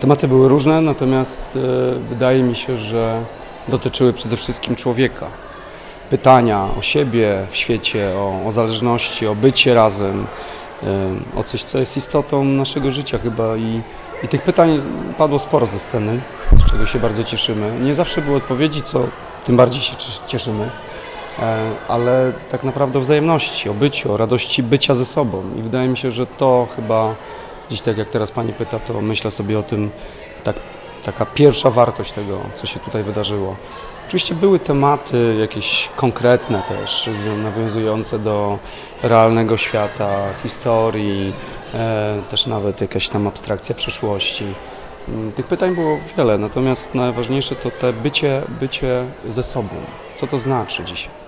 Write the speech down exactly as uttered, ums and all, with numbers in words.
Tematy były różne, natomiast e, wydaje mi się, że dotyczyły przede wszystkim człowieka. Pytania o siebie w świecie, o, o zależności, o bycie razem, e, o coś, co jest istotą naszego życia chyba i, i tych pytań padło sporo ze sceny, z czego się bardzo cieszymy. Nie zawsze były odpowiedzi, co tym bardziej się cieszymy, e, ale tak naprawdę o wzajemności, o byciu, o radości bycia ze sobą i wydaje mi się, że to chyba dziś tak jak teraz Pani pyta, to myślę sobie o tym, tak, taka pierwsza wartość tego, co się tutaj wydarzyło. Oczywiście były tematy jakieś konkretne też, nawiązujące do realnego świata, historii, e, też nawet jakaś tam abstrakcja przeszłości. Tych pytań było wiele, natomiast najważniejsze to te bycie, bycie ze sobą. Co to znaczy dzisiaj?